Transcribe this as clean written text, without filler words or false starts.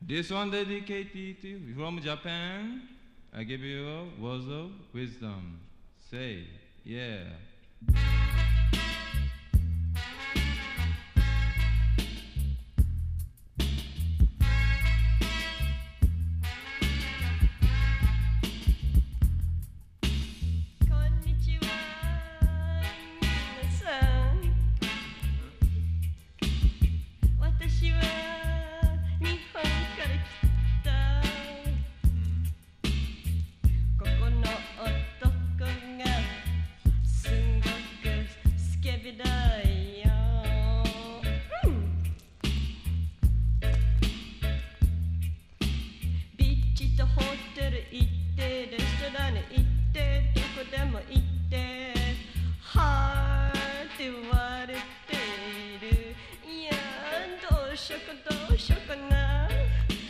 This one dedicated to you from Japan. I give you words of wisdom. Say, yeah. 行ってレストラン行ってどこでも行って